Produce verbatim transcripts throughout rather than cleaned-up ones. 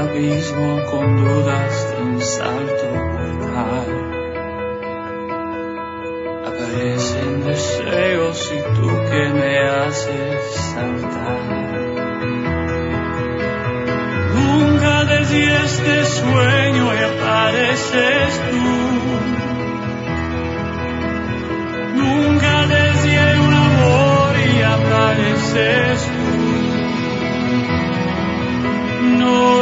abismo con dudas de un salto mortal. Aparecen deseos y tú que me haces saltar. Nunca desde este sueño y apareces tú. Nunca desde un amor y apareces tú. No,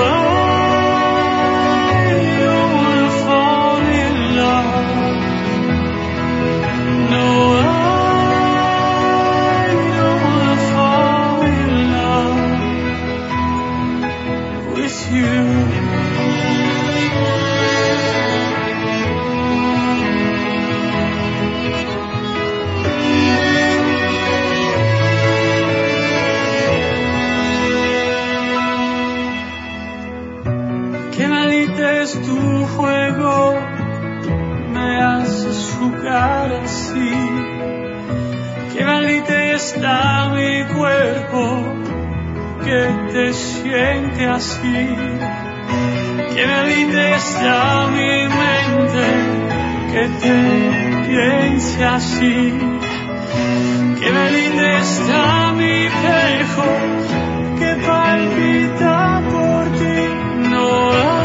I don't wanna fall in love. No, I don't wanna fall in love with you. Tu juego me haces jugar así. Qué maldita está mi cuerpo que te siente así. Qué maldita está mi mente que te piense así. Qué maldita está mi pecho que palpita por ti. No.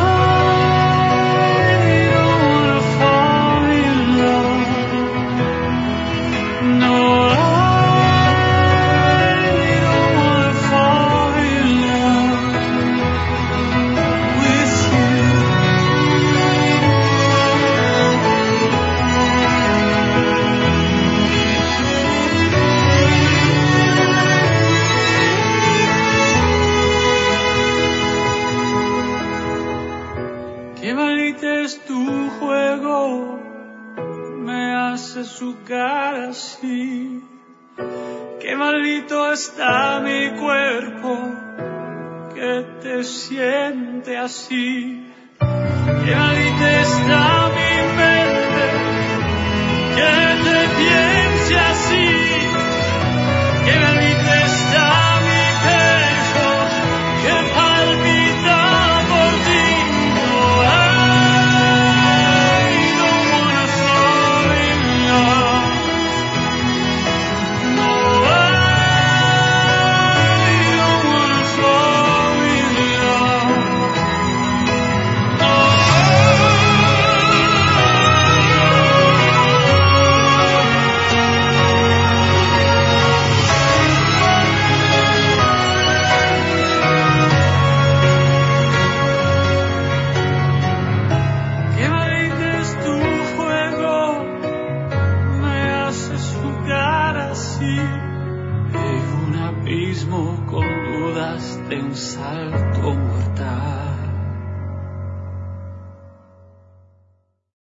Jugar así. Qué maldito está mi cuerpo que te siente así. Qué maldita está mi mente que te piense así. Qué maldita está mi pecho que palpita por ti. Con dudas de un salto mortal.